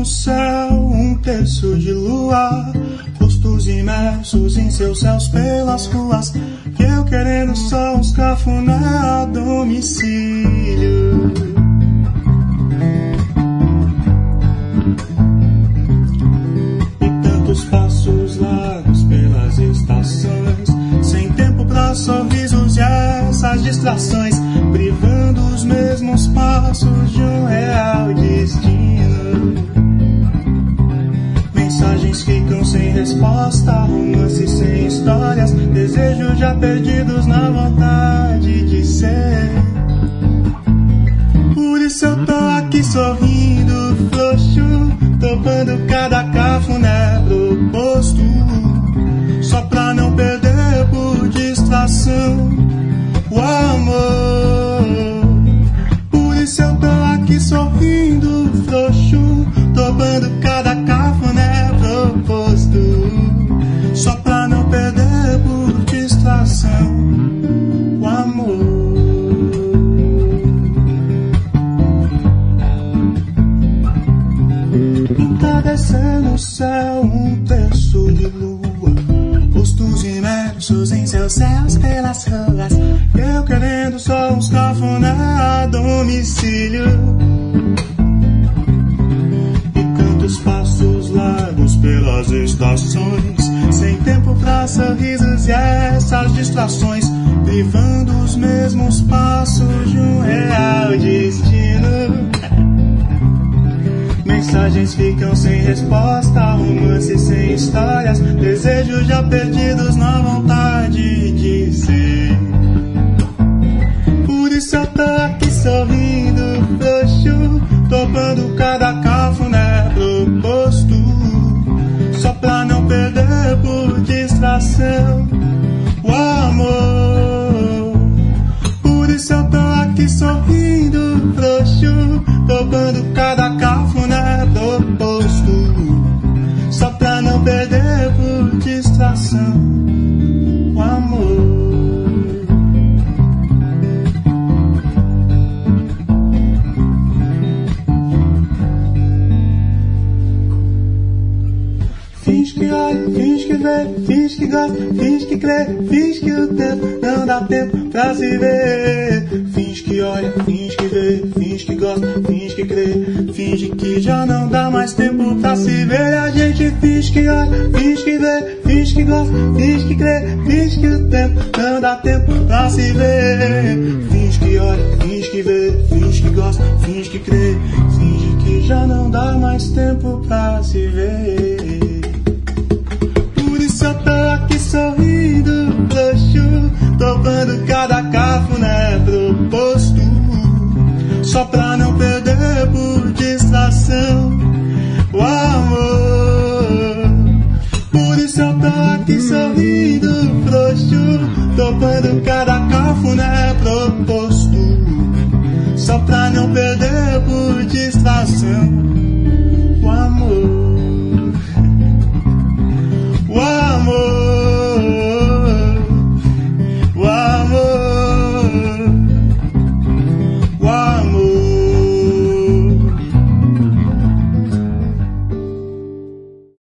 no céu um terço de lua, rostos imersos em seus céus pelas ruas, que eu querendo só uns cafuné a domicílio. E tantos passos largos pelas estações, sem tempo pra sorrisos e essas distrações, privando os mesmos passos de um real destino. Mensagens ficam sem resposta, romances sem histórias, desejos já perdidos na vontade de ser. Por isso eu tô aqui sorrindo, frouxo, topando cada cafuné proposto, só pra não perder por distração o amor. Por isso eu tô aqui sorrindo, frouxo, topando cada cafuné proposto, só pra não perder por distração o amor. Entardecer no céu um terço de lua, rostos imersos em seus céus pelas ruas, eu querendo só uns cafuné a domicílio. E tantos passos largos pelas estações, sem tempo pra sorrisos e essas distrações, privando os mesmos passos de um real destino. Mensagens ficam sem resposta, romances sem histórias, desejos já perdidos na vontade de ser. Por isso eu tô aqui sorrindo, frouxo, topando cada cafuné proposto, só pra não perder por distração o amor. Por isso eu tô aqui sorrindo, frouxo, topando cada cafuné proposto, só pra não perder por distração o amor. Finge que olha, finge que vê, finge que gosta, finge que crê, finge que o tempo não dá tempo pra se ver. Finge que olha, finge que vê, finge que gosta, finge que crê, finge que já não dá mais tempo pra se ver. A gente finge que olha, finge que vê, finge que gosta, finge que crê, finge que o tempo não dá tempo pra se ver. Finge que olha, finge que vê, finge que gosta, finge que crê, finge que já não dá mais tempo pra se ver. Eu tô aqui sorrindo, frouxo, topando cada cafuné proposto, só pra não perder por distração o amor. Por isso eu tô aqui sorrindo, frouxo, topando cada cafuné proposto, só pra não perder por distração